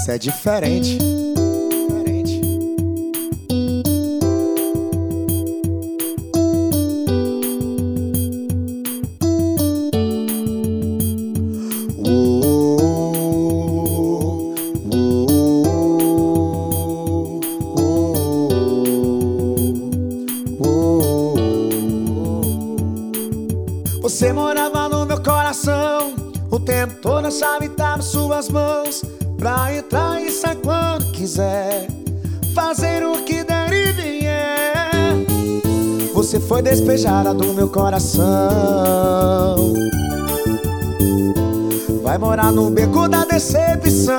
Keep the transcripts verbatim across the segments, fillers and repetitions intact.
Cê é diferente. Diferente. Você morava no meu coração, o tempo todo a chave tá nas suas mãos. Pra entrar e sair quando quiser, fazer o que der e vier. Você foi despejada do meu coração, vai morar no beco da decepção.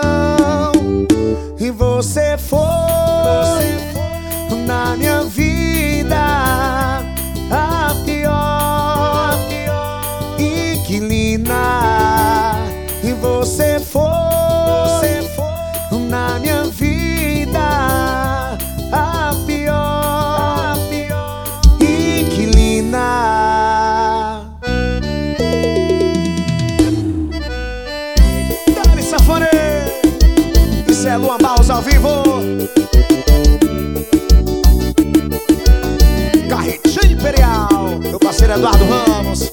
E você foi, você foi na minha vida a pior, a pior inquilina. E você foi, você foi na minha vida a pior, a pior inquilina. Dale Safone, isso é Luan Barros ao vivo. Carretinha Imperial, meu parceiro Eduardo Ramos.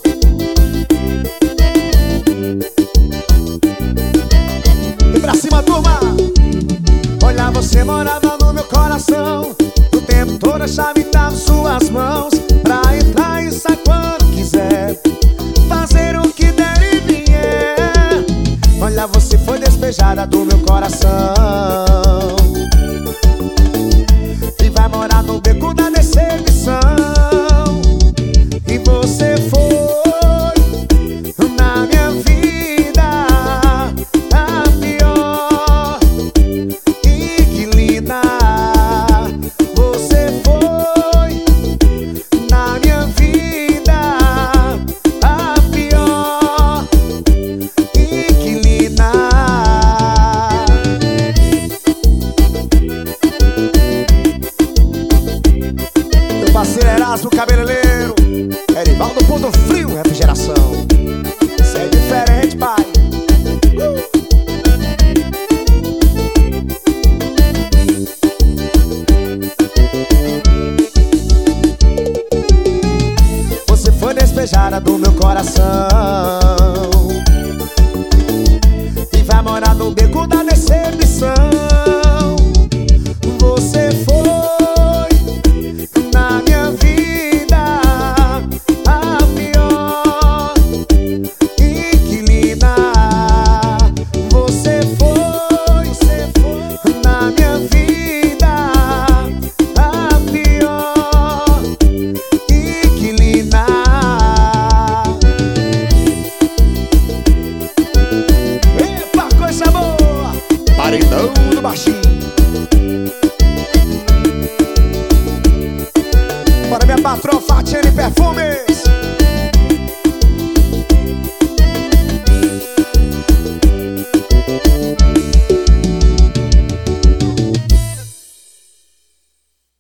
Pra cima, turma! Olha, você morava no meu coração, o tempo todo a chave tá nas suas mãos. Pra entrar e sair quando quiser, fazer o que der e vier. Olha, você foi despejada do meu coração e vai morar no beco da decepção. E você foi na minha vida a pior inquilina. Você foi na minha vida a pior inquilina. Meu parceiro Erasmo Cabeleireiro, Erivaldo Ponto Frio, refrigeração. Isso é diferente, pai. Você foi despejada do meu coração e vai morar no beco da decepção. Você foi na minha vida a pior inquilina. Você foi, você foi na minha vida a pior inquilina. Epa, coisa boa! Paredão do baixinho. Para minha patroa Fatiane Perfumes.